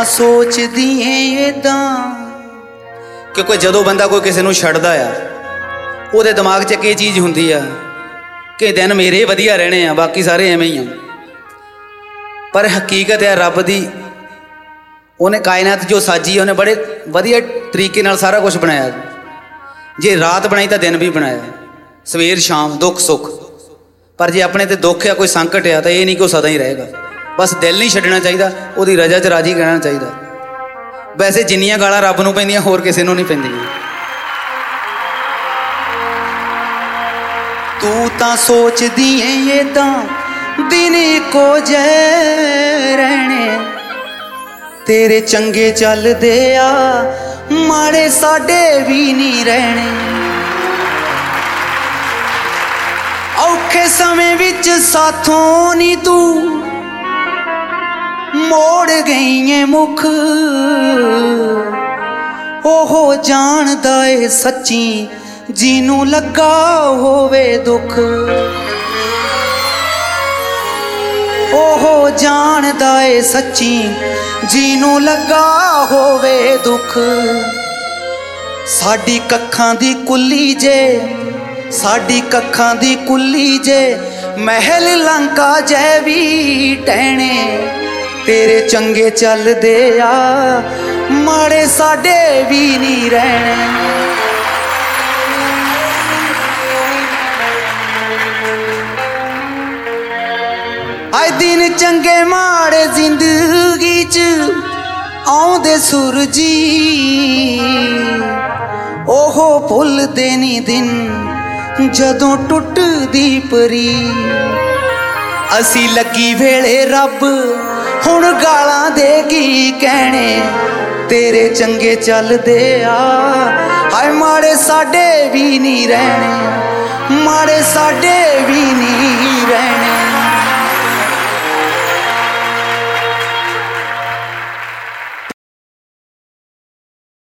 ਤਾਂ ਸੋਚਦੀ ਏ ਏਦਾਂ ਕਿ ਕੋਈ ਜਦੋਂ ਬੰਦਾ ਕੋਈ ਕਿਸੇ ਨੂੰ ਛੱਡਦਾ ਆ ਉਹਦੇ ਦਿਮਾਗ 'ਚ ਕੀ ਚੀਜ਼ ਹੁੰਦੀ ਆ ਕਿ ਦਿਨ ਮੇਰੇ ਵਧੀਆ ਰਹਿਣੇ ਆ, ਬਾਕੀ ਸਾਰੇ ਐਵੇਂ ਹੀ ਆ। ਪਰ ਹਕੀਕਤ ਹੈ ਰੱਬ ਦੀ, ਉਹਨੇ ਕਾਇਨਾਤ ਜੋ ਸਾਜੀ ਉਹਨੇ ਬੜੇ ਵਧੀਆ ਤਰੀਕੇ ਨਾਲ ਸਾਰਾ ਕੁਛ ਬਣਾਇਆ। ਜੇ ਰਾਤ ਬਣਾਈ ਤਾਂ ਦਿਨ ਵੀ ਬਣਾਇਆ, ਸਵੇਰ ਸ਼ਾਮ, ਦੁੱਖ ਸੁੱਖ। ਪਰ ਜੇ ਆਪਣੇ ਤੇ ਦੁੱਖ ਆ, ਕੋਈ ਸੰਕਟ ਆ, ਤਾਂ ਇਹ ਨਹੀਂ ਕਿ ਉਹ ਸਦਾ ਹੀ ਰਹੇਗਾ। ਬਸ ਦਿਲ ਨਹੀਂ ਛੱਡਣਾ ਚਾਹੀਦਾ, ਉਹਦੀ ਰਜ਼ਾ 'ਚ ਰਾਜੀ ਰਹਿਣਾ ਚਾਹੀਦਾ। ਵੈਸੇ ਜਿੰਨੀਆਂ ਗਾਲਾਂ ਰੱਬ ਨੂੰ ਪੈਂਦੀਆਂ ਹੋਰ ਕਿਸੇ ਨੂੰ ਨਹੀਂ ਪੈਂਦੀਆਂ। ਤੂੰ ਤਾਂ ਸੋਚਦੀ ਏ ਏਦਾਂ ਦਿਨ ਇੱਕੋ ਜਿਹੇ ਰਹਿਣੇ, ਤੇਰੇ ਚੰਗੇ ਚੱਲਦੇ ਆ ਮਾੜੇ ਸਾਡੇ ਵੀ ਨਹੀਂ ਰਹਿਣੇ। ਔਖੇ ਸਮੇਂ ਵਿੱਚ ਸਾਥੋਂ ਨੀ ਤੂੰ ਮੋੜ ਗਈ ਏ ਮੁਖ, ਉਹ ਜਾਣਦਾ ਏ ਸੱਚੀ ਜਿਹਨੂੰ ਲੱਗਾ ਹੋਵੇ ਦੁੱਖ। ਉਹ ਜਾਣਦਾ ਏ ਸੱਚੀ ਜਿਹਨੂੰ ਲੱਗਾ ਹੋਵੇ ਦੁੱਖ। ਸਾਡੀ ਕੱਖਾਂ ਦੀ ਕੁੱਲੀ ਜੇ, ਸਾਡੀ ਕੱਖਾਂ ਦੀ ਕੁੱਲੀ ਜੇ, ਮਹਿਲ ਲੰਕਾ ਜੈ ਵੀ ਟਹਿਣੇ, ਤੇਰੇ ਚੰਗੇ ਚੱਲਦੇ ਆ ਮਾੜੇ ਸਾਡੇ ਵੀ ਨਹੀਂ ਰਹਿਣੇ। ਆਏ ਦਿਨ ਚੰਗੇ ਮਾੜੇ ਜ਼ਿੰਦਗੀ 'ਚ ਆਉਂਦੇ ਸੂਰਜੀ, ਉਹ ਭੁੱਲਦੇ ਨੀ ਦਿਨ ਜਦੋਂ ਟੁੱਟਦੀ ਪਰੀ। ਅਸੀਂ ਲੱਗੀ ਵੇਲੇ ਰੱਬ ਹੁਣ ਗਾਲਾਂ ਦੇ ਕੀ ਕਹਿਣੇ, ਤੇਰੇ ਚੰਗੇ ਚੱਲਦੇ ਆ ਹਾਏ ਮਾੜੇ ਸਾਡੇ ਵੀ ਨਹੀਂ ਰਹਿਣੇ, ਮਾੜੇ ਸਾਡੇ ਵੀ ਨਹੀਂ ਰਹਿਣੇ।